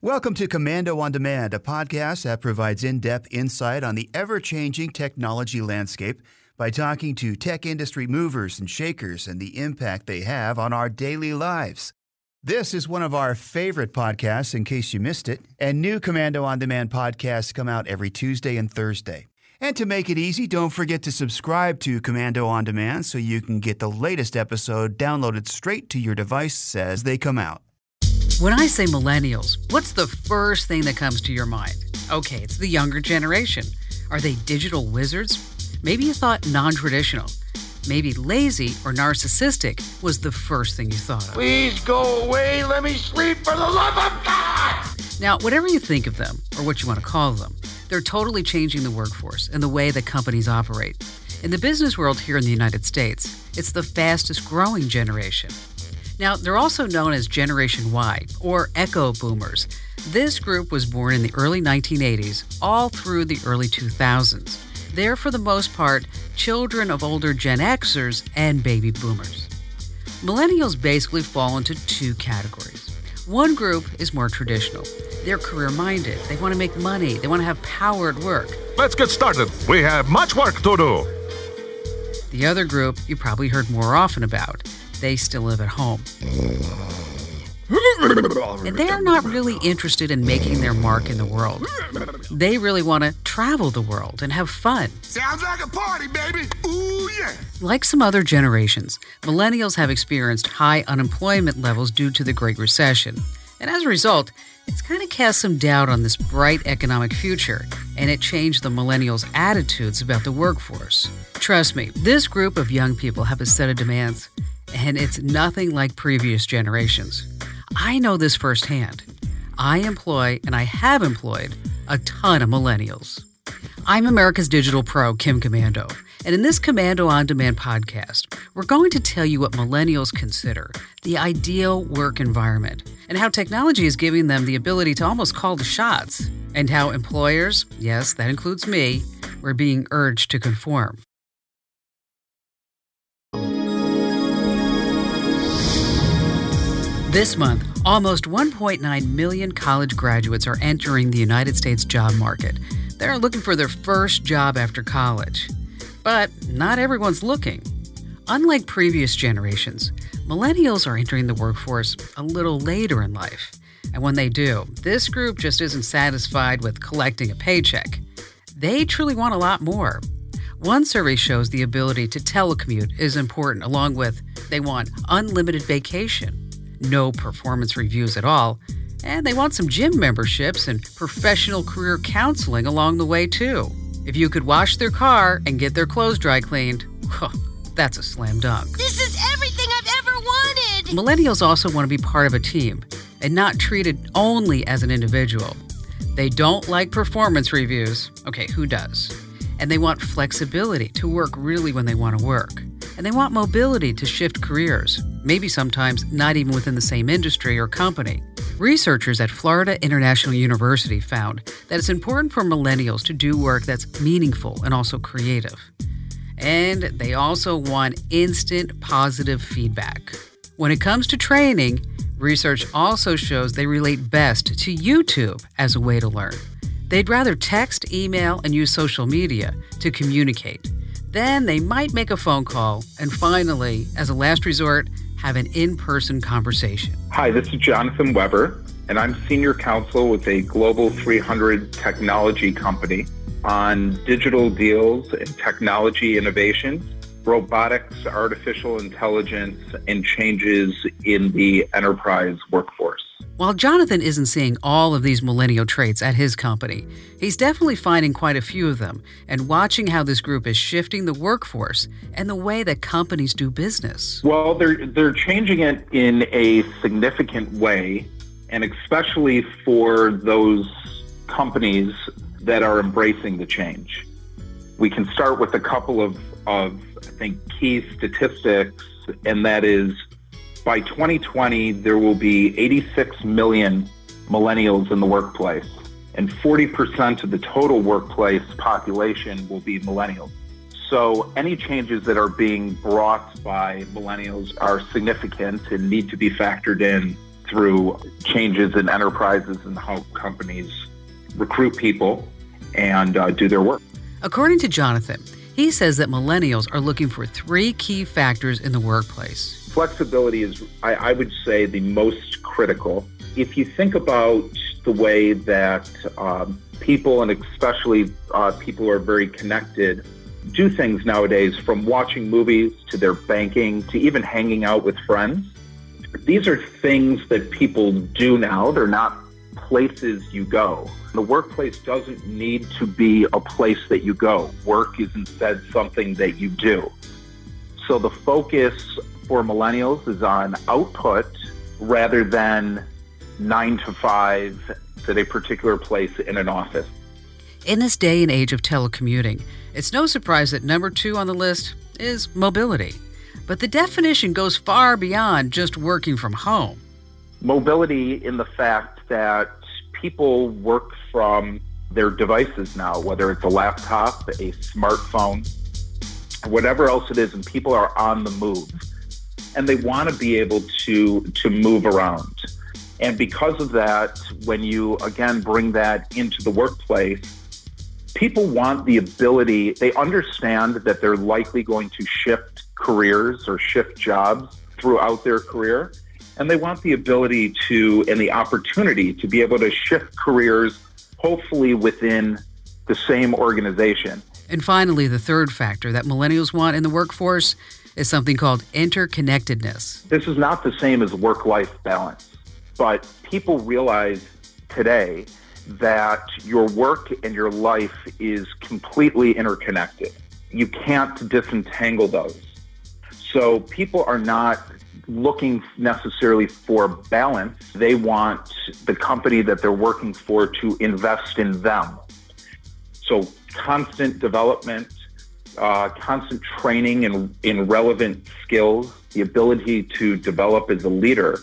Welcome to Commando on Demand, a podcast that provides in-depth insight on the ever-changing technology landscape by talking to tech industry movers and shakers and the impact they have on our daily lives. This is one of our favorite podcasts, in case you missed it, and new Commando on Demand podcasts come out every Tuesday and Thursday. And to make it easy, don't forget to subscribe to Commando on Demand so you can get the latest episode downloaded straight to your device as they come out. When I say millennials, what's the first thing that comes to your mind? Okay, it's the younger generation. Are they digital wizards? Maybe you thought non-traditional. Maybe lazy or narcissistic was the first thing you thought of. Please go away. Let me sleep for the love of God. Now, whatever you think of them, or what you want to call them, they're totally changing the workforce and the way that companies operate. In the business world here in the United States, it's the fastest growing generation. Now, they're also known as Generation Y, or Echo Boomers. This group was born in the early 1980s, all through the early 2000s. They're, for the most part, children of older Gen Xers and baby boomers. Millennials basically fall into two categories. One group is more traditional. They're career-minded. They want to make money. They want to have power at work. Let's get started. We have much work to do. The other group you probably heard more often about. They still live at home. And they are not really interested in making their mark in the world. They really want to travel the world and have fun. Sounds like a party, baby. Ooh, yeah. Like some other generations, millennials have experienced high unemployment levels due to the Great Recession. And as a result, it's kind of cast some doubt on this bright economic future, and it changed the millennials' attitudes about the workforce. Trust me, this group of young people have a set of demands, and it's nothing like previous generations. I know this firsthand. I employ, and I have employed, a ton of millennials. I'm America's Digital Pro, Kim Commando, and in this Commando on Demand podcast, we're going to tell you what millennials consider the ideal work environment, and how technology is giving them the ability to almost call the shots, and how employers, yes, that includes me, we're being urged to conform. This month, almost 1.9 million college graduates are entering the United States job market. They're looking for their first job after college. But not everyone's looking. Unlike previous generations, millennials are entering the workforce a little later in life. And when they do, this group just isn't satisfied with collecting a paycheck. They truly want a lot more. One survey shows the ability to telecommute is important, along with they want unlimited vacation, no performance reviews at all, and they want some gym memberships and professional career counseling along the way, too. If you could wash their car and get their clothes dry cleaned, that's a slam dunk. This is everything I've ever wanted! Millennials also want to be part of a team and not treated only as an individual. They don't like performance reviews. Okay, who does? And they want flexibility to work really when they want to work. And they want mobility to shift careers, maybe sometimes not even within the same industry or company. Researchers at Florida International University found that it's important for millennials to do work that's meaningful and also creative. And they also want instant positive feedback. When it comes to training, research also shows they relate best to YouTube as a way to learn. They'd rather text, email, and use social media to communicate. Then they might make a phone call, and finally, as a last resort, have an in-person conversation. Hi, this is Jonathan Weber, and I'm Senior Counsel with a Global 300 technology company on digital deals and technology innovations, robotics, artificial intelligence, and changes in the enterprise workforce. While Jonathan isn't seeing all of these millennial traits at his company, he's definitely finding quite a few of them and watching how this group is shifting the workforce and the way that companies do business. Well, they're changing it in a significant way, and especially for those companies that are embracing the change. We can start with a couple of I think, key statistics, and that is by 2020, there will be 86 million millennials in the workplace, and 40% of the total workplace population will be millennials. So any changes that are being brought by millennials are significant and need to be factored in through changes in enterprises and how companies recruit people and do their work. According to Jonathan, he says that millennials are looking for 3 key factors in the workplace. Flexibility is, I would say, the most critical. If you think about the way that people, and especially people who are very connected, do things nowadays, from watching movies to their banking to even hanging out with friends, these are things that people do now. They're not places you go. The workplace doesn't need to be a place that you go. Work is instead something that you do. So the focus for millennials is on output rather than 9 to 5 at a particular place in an office. In this day and age of telecommuting, it's no surprise that number 2 on the list is mobility. But the definition goes far beyond just working from home. Mobility in the fact that people work from their devices now, whether it's a laptop, a smartphone, whatever else it is, and people are on the move. And they want to be able to move around. And because of that, when you, again, bring that into the workplace, people want the ability, they understand that they're likely going to shift careers or shift jobs throughout their career. And they want the ability to, and the opportunity to be able to shift careers, hopefully within the same organization. And finally, the third factor that millennials want in the workforce is something called interconnectedness. This is not the same as work-life balance, but people realize today that your work and your life is completely interconnected. You can't disentangle those. So people are not looking necessarily for balance. They want the company that they're working for to invest in them. So constant development, constant training in relevant skills, the ability to develop as a leader.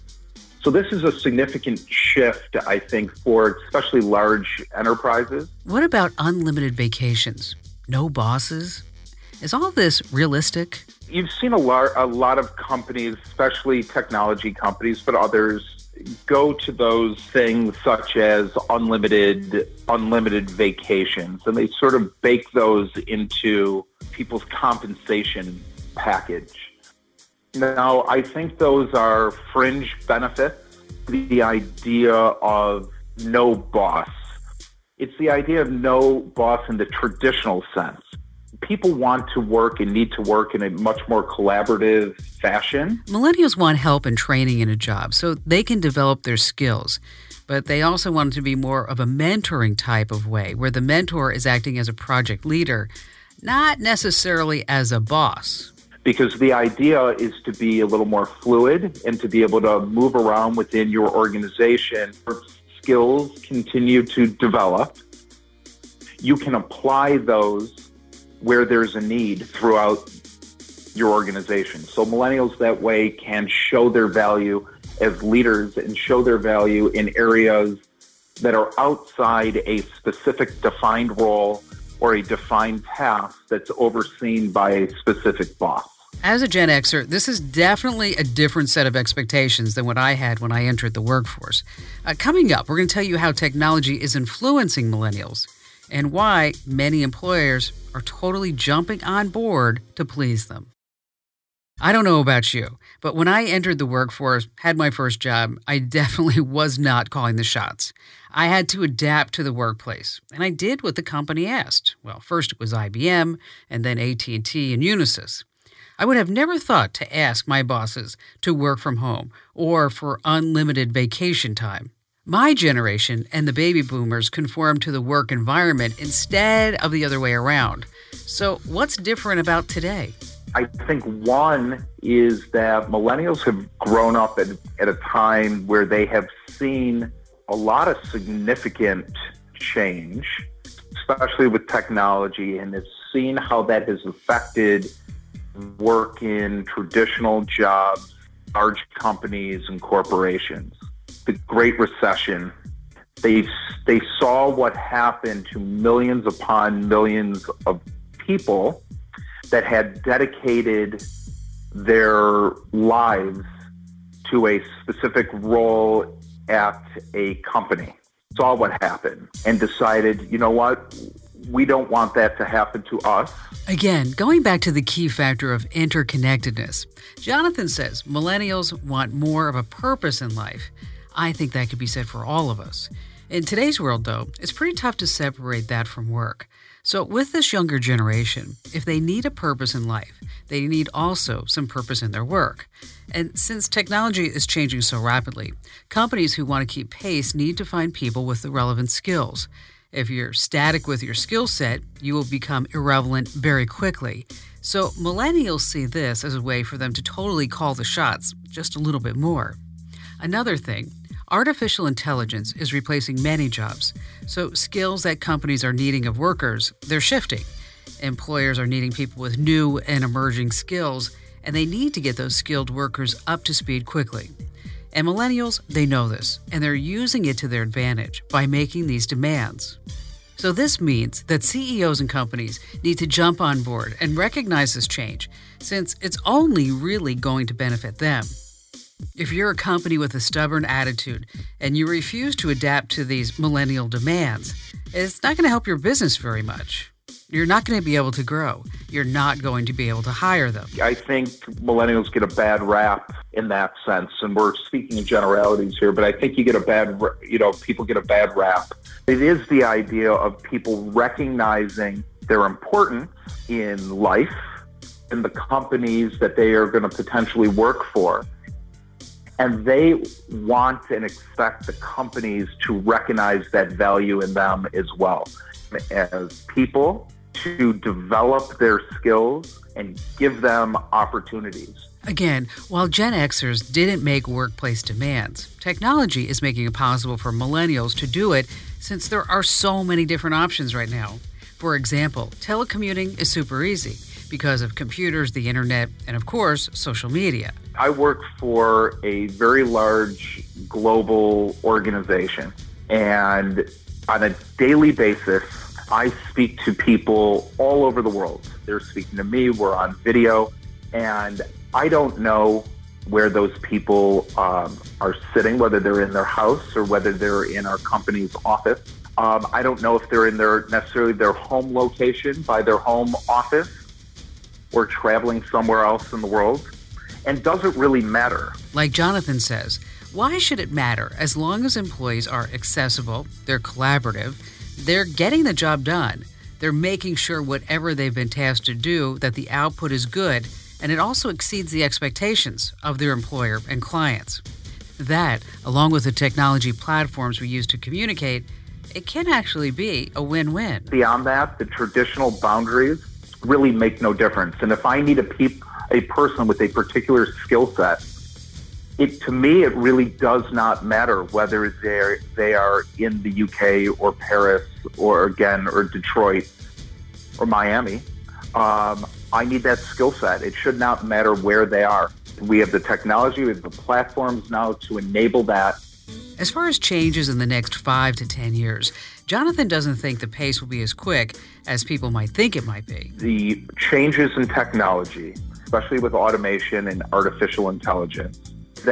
So this is a significant shift, I think, for especially large enterprises. What about unlimited vacations? No bosses? Is all this realistic? You've seen a lot of companies, especially technology companies, but others, go to those things such as unlimited vacations, and they sort of bake those into people's compensation package. Now, I think those are fringe benefits. The idea of no boss. It's the idea of no boss in the traditional sense. People want to work and need to work in a much more collaborative fashion. Millennials want help and training in a job so they can develop their skills. But they also want it to be more of a mentoring type of way, where the mentor is acting as a project leader, not necessarily as a boss. Because the idea is to be a little more fluid and to be able to move around within your organization. Your skills continue to develop. You can apply those where there's a need throughout your organization. So millennials that way can show their value as leaders and show their value in areas that are outside a specific defined role or a defined task that's overseen by a specific boss. As a Gen Xer, this is definitely a different set of expectations than what I had when I entered the workforce. Coming up, we're going to tell you how technology is influencing millennials and why many employers are totally jumping on board to please them. I don't know about you, but when I entered the workforce, had my first job, I definitely was not calling the shots. I had to adapt to the workplace, and I did what the company asked. Well, first it was IBM, and then AT&T and Unisys. I would have never thought to ask my bosses to work from home or for unlimited vacation time. My generation and the baby boomers conformed to the work environment instead of the other way around. So what's different about today? I think one is that millennials have grown up at a time where they have seen a lot of significant change, especially with technology, and have seen how that has affected work in traditional jobs, large companies and corporations. The Great Recession, they saw what happened to millions upon millions of people that had dedicated their lives to a specific role at a company, saw what happened, and decided, you know what, we don't want that to happen to us. Again, going back to the key factor of interconnectedness, Jonathan says millennials want more of a purpose in life. I think that could be said for all of us. In today's world, though, it's pretty tough to separate that from work. So with this younger generation, if they need a purpose in life, they need also some purpose in their work. And since technology is changing so rapidly, companies who want to keep pace need to find people with the relevant skills. If you're static with your skill set, you will become irrelevant very quickly. So millennials see this as a way for them to totally call the shots just a little bit more. Another thing, artificial intelligence is replacing many jobs, so skills that companies are needing of workers, they're shifting. Employers are needing people with new and emerging skills, and they need to get those skilled workers up to speed quickly. And millennials, they know this, and they're using it to their advantage by making these demands. So this means that CEOs and companies need to jump on board and recognize this change, since it's only really going to benefit them. If you're a company with a stubborn attitude and you refuse to adapt to these millennial demands, it's not going to help your business very much. You're not going to be able to grow. You're not going to be able to hire them. I think millennials get a bad rap in that sense, and we're speaking in generalities here, but I think you get a bad, people get a bad rap. It is the idea of people recognizing their importance in life, in the companies that they are going to potentially work for. And they want and expect the companies to recognize that value in them as well. As people, to develop their skills and give them opportunities. Again, while Gen Xers didn't make workplace demands, technology is making it possible for millennials to do it since there are so many different options right now. For example, telecommuting is super easy because of computers, the internet, and of course, social media. I work for a very large global organization, and on a daily basis, I speak to people all over the world. They're speaking to me, we're on video, and I don't know where those people are sitting, whether they're in their house or whether they're in our company's office. I don't know if they're in necessarily their home location by their home office or traveling somewhere else in the world, and doesn't really matter. Like Jonathan says, why should it matter as long as employees are accessible, they're collaborative, they're getting the job done, they're making sure whatever they've been tasked to do, that the output is good, and it also exceeds the expectations of their employer and clients. That, along with the technology platforms we use to communicate, it can actually be a win-win. Beyond that, the traditional boundaries really make no difference. And if I need a person with a particular skill set, to me, it really does not matter whether they are in the UK or Paris or Detroit or Miami. I need that skill set. It should not matter where they are. We have the technology, we have the platforms now to enable that. As far as changes in the next 5 to 10 years, Jonathan doesn't think the pace will be as quick as people might think it might be. The changes in technology, especially with automation and artificial intelligence,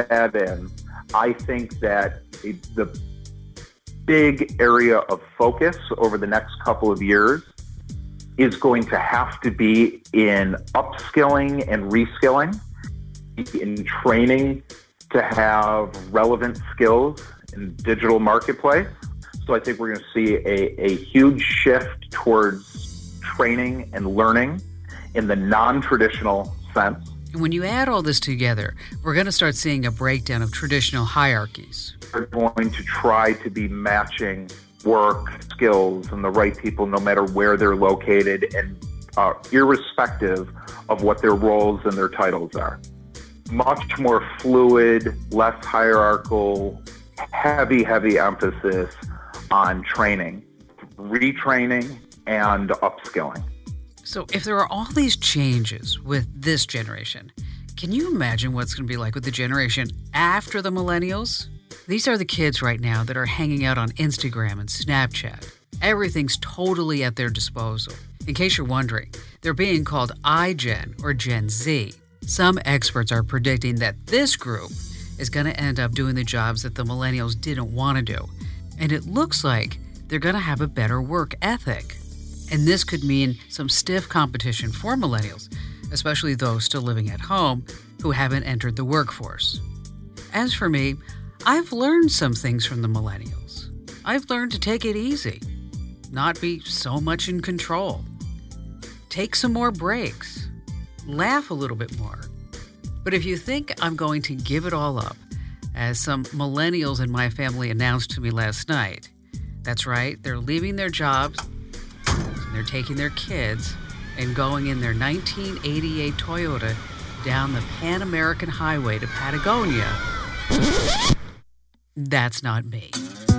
I think that the big area of focus over the next couple of years is going to have to be in upskilling and reskilling, in training to have relevant skills in digital marketplace. So I think we're going to see a huge shift towards training and learning in the non-traditional sense. And when you add all this together, we're going to start seeing a breakdown of traditional hierarchies. We're going to try to be matching work, skills, and the right people no matter where they're located and irrespective of what their roles and their titles are. Much more fluid, less hierarchical, heavy emphasis on training, retraining, and upskilling. So if there are all these changes with this generation, can you imagine what's going to be like with the generation after the millennials? These are the kids right now that are hanging out on Instagram and Snapchat. Everything's totally at their disposal. In case you're wondering, they're being called iGen or Gen Z. Some experts are predicting that this group is going to end up doing the jobs that the millennials didn't want to do. And it looks like they're going to have a better work ethic. And this could mean some stiff competition for millennials, especially those still living at home who haven't entered the workforce. As for me, I've learned some things from the millennials. I've learned to take it easy, not be so much in control, take some more breaks, laugh a little bit more. But if you think I'm going to give it all up, as some millennials in my family announced to me last night, that's right, they're leaving their jobs, and they're taking their kids and going in their 1988 Toyota down the Pan American Highway to Patagonia. That's not me.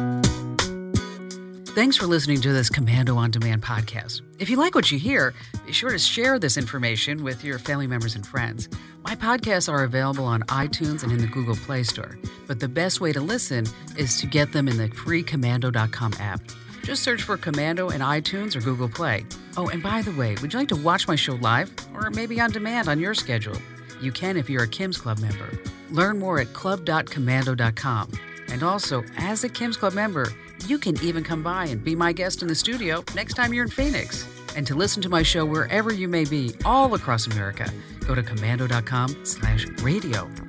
Thanks for listening to this Komando On Demand podcast. If you like what you hear, be sure to share this information with your family members and friends. My podcasts are available on iTunes and in the Google Play Store, but the best way to listen is to get them in the free Komando.com app. Just search for Komando in iTunes or Google Play. Oh, and by the way, would you like to watch my show live or maybe on demand on your schedule? You can if you're a Kim's Club member. Learn more at club.komando.com. And also, as a Kim's Club member, you can even come by and be my guest in the studio next time you're in Phoenix. And to listen to my show wherever you may be all across America, go to komando.com/radio.